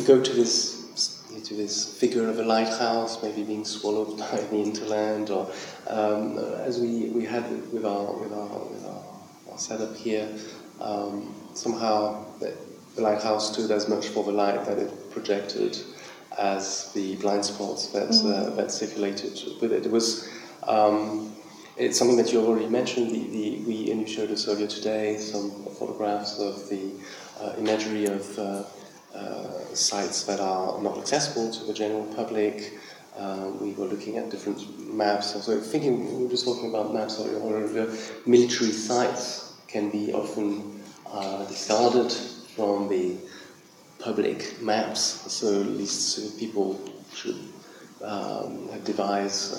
go to this figure of a lighthouse, maybe being swallowed by the hinterland, or as we had with our setup here, somehow the lighthouse stood as much for the light that it projected as the blind spots that circulated with it. It was it's something that you already mentioned. And you showed us earlier today some photographs of the imagery of sites that are not accessible to the general public. We were looking at different maps. Also, we were just talking about maps or the military sites can be often discarded from the public maps. So at least people should devise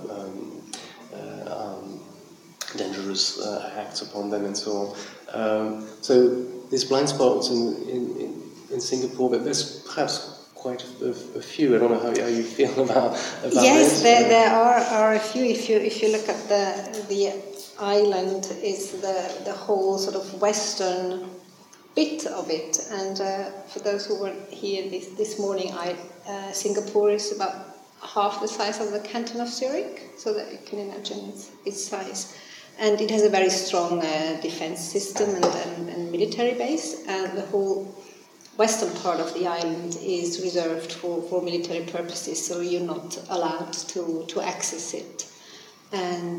dangerous acts upon them and so on. So these blind spots in Singapore, but there's perhaps quite a few. I don't know how you feel about yes, this. There are a few. If you look at the island, is the whole sort of western bit of it. And for those who weren't here this morning, Singapore is about half the size of the canton of Zurich, so that you can imagine its size. And it has a very strong defense system and military base, and the whole western part of the island is reserved for military purposes, so you're not allowed to access it. And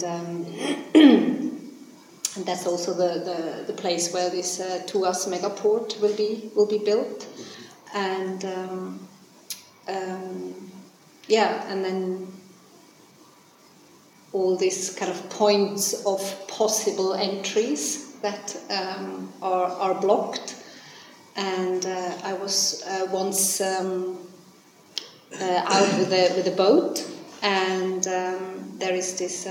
and that's also the place where this Tuas megaport will be built. And and then all these kind of points of possible entries that are blocked. And I was once out with a boat, and there is this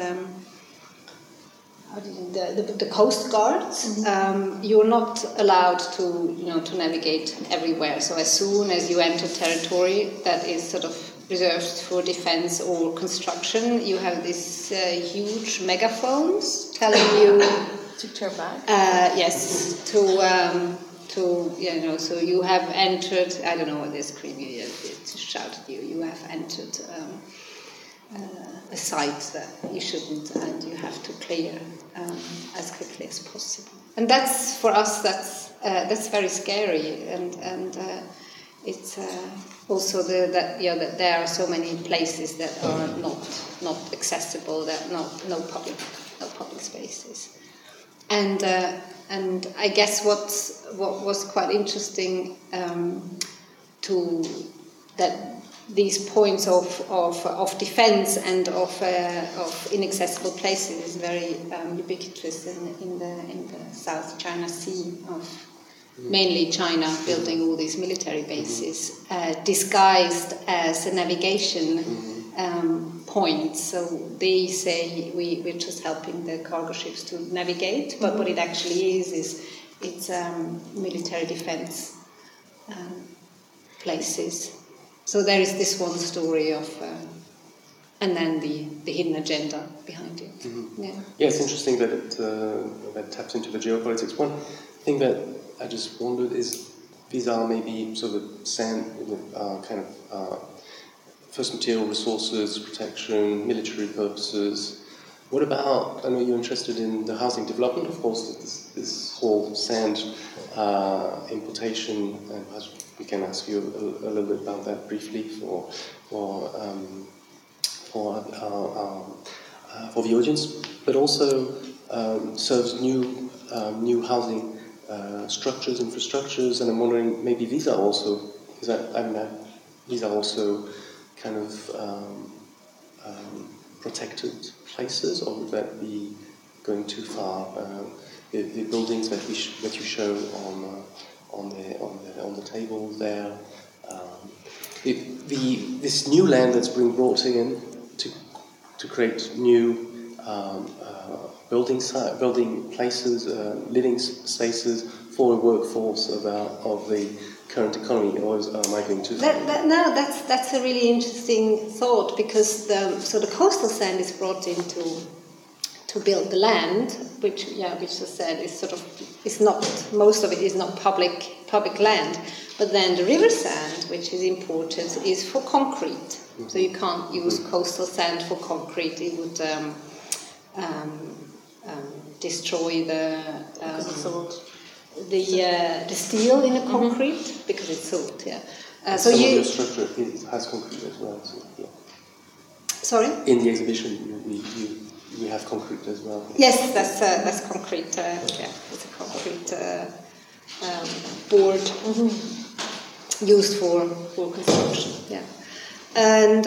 the coast guards. You're not allowed to navigate everywhere. So as soon as you enter territory that is sort of reserved for defense or construction, you have these huge megaphones telling you to turn back. Yes, so you have entered. I don't know what they're screaming to shout at you. You have entered a site that you shouldn't, and you have to clear as quickly as possible. And that's for us. That's very scary, and it's also that there are so many places that are not accessible. That no public spaces, and I guess what was quite interesting that these points of defense and of inaccessible places is very ubiquitous in the South China Sea, of mainly China building all these military bases disguised as a navigation point. So they say we're just helping the cargo ships to navigate, but what it actually is it's military defense places. So there is this one story of, and then the hidden agenda behind it. Mm-hmm. Yeah, it's interesting that that taps into the geopolitics. One thing that I just wondered is these are maybe sort of sand, kind of first material resources, protection, military purposes. What about, I know you're interested in the housing development, of course, this whole sand importation, and we can ask you a little bit about that briefly for the audience, but also serves new housing structures, infrastructures, and I'm wondering maybe these are also kind of protected places, or would that be going too far? The buildings that you show on the table there, this new land that's being brought in to create new building places, living spaces for a workforce of the current economy, or am I going too far? No, that's a really interesting thought, because the coastal sand is brought into to build the land, which I said is sort of, is not, most of it is not public land. But then the river sand, which is imported, is for concrete. So you can't use coastal sand for concrete. It would destroy the steel in the concrete because it's salt. Yeah. So some of your structure has concrete as well. So, yeah. Sorry. In the exhibition, we have concrete as well. Yes, that's concrete. Yeah, it's a concrete board used for construction. Yeah, and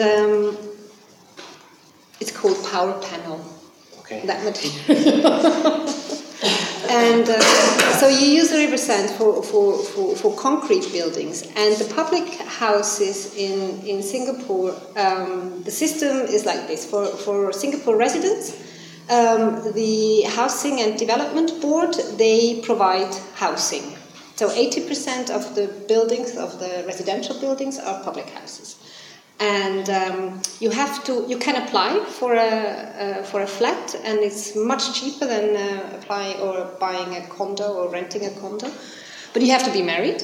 it's called power panel. Okay. That material. And so you use the river sand for concrete buildings. And the public houses in Singapore, the system is like this. For Singapore residents, the Housing and Development Board, they provide housing. So 80% of the buildings, of the residential buildings, are public houses. And you can apply for a flat, and it's much cheaper than applying or buying a condo or renting a condo. But you have to be married.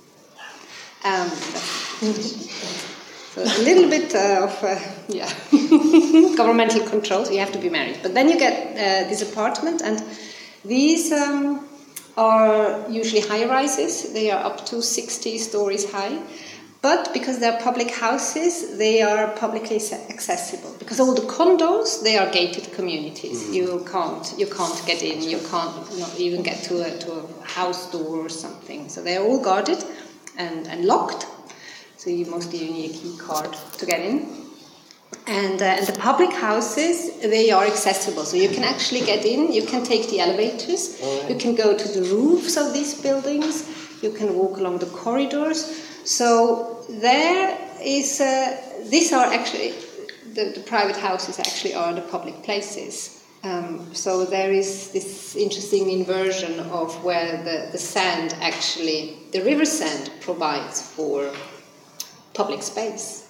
So a little bit of governmental control. So you have to be married. But then you get this apartment, and these are usually high rises. They are up to 60 stories high. But because they're public houses, they are publicly accessible. Because all the condos, they are gated communities. You can't get in. You can't not even get to a house door or something. So they're all guarded and locked. So you mostly need a key card to get in. And the public houses, they are accessible. So you can actually get in. You can take the elevators. You can go to the roofs of these buildings. You can walk along the corridors. So there is, these are actually, the private houses actually are the public places. So there is this interesting inversion of where the sand actually, the river sand provides for public space.